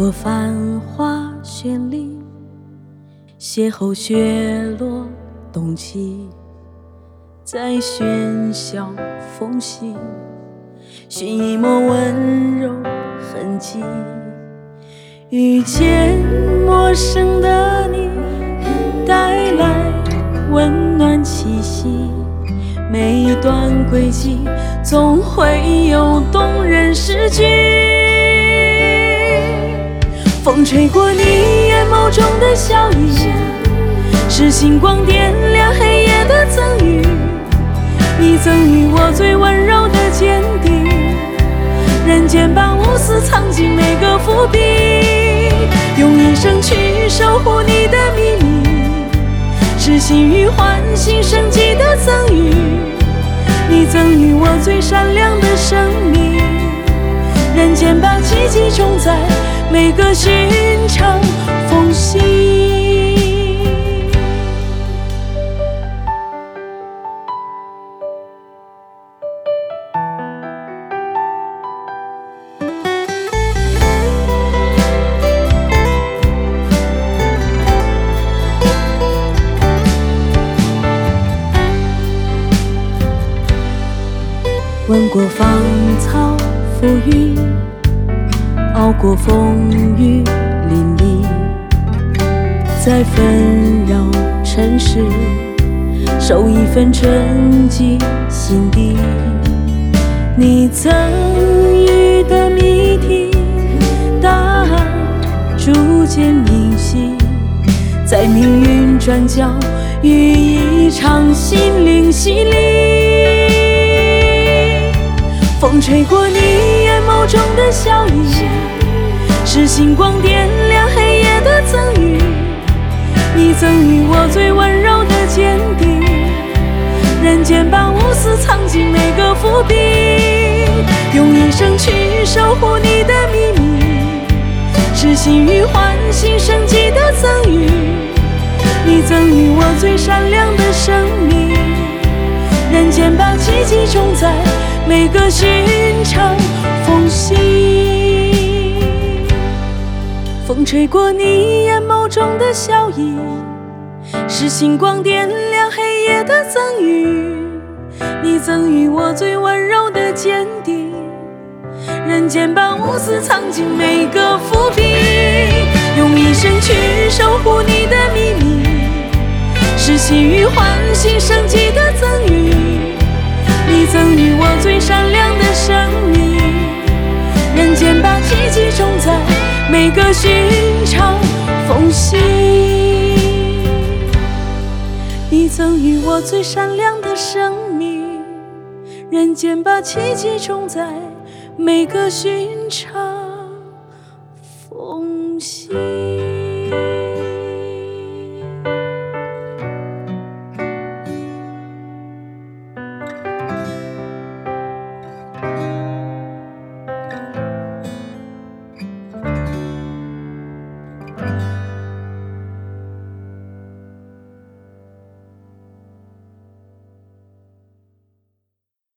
过繁华绚丽，邂逅雪落冬季，在喧嚣缝隙寻一抹温柔痕迹，遇见陌生的你，带来温暖气息。每一段轨迹总会有动人诗句，风吹过你眼眸中的笑意，是星光点亮黑夜的赠予。你赠予我最温柔的坚定，人间把无私藏进每个伏笔，用一生去守护你的秘密，是心与唤醒生机的赠予。你赠予我最闪亮的生命，人间把奇迹种在每个寻常缝隙。闻过芳草馥郁，熬过风雨淋漓，在纷扰尘世守一份纯净心底。你赠予的谜题，答案逐渐明晰，在命运转角与一场心灵洗礼。风吹过你眼眸中的笑意，是星光点亮黑夜的赠予。你赠予我最温柔的坚定，人间把无私藏进每个伏笔，用一生去守护你的秘密，是心与唤醒生机的赠予。你赠予我最闪亮的生命，人间把奇迹种在每个寻常缝隙。风吹过你眼眸中的笑意，是星光点亮黑夜的赠予。你赠予我最温柔的坚定，人间把无私藏进每个伏笔，用一生去守护你的秘密，是心与唤醒生机的赠予。你赠予我最闪亮的生命，人间把奇迹种在每个寻常缝隙。你赠予我最闪亮的生命，人间把奇迹种在每个寻常缝隙。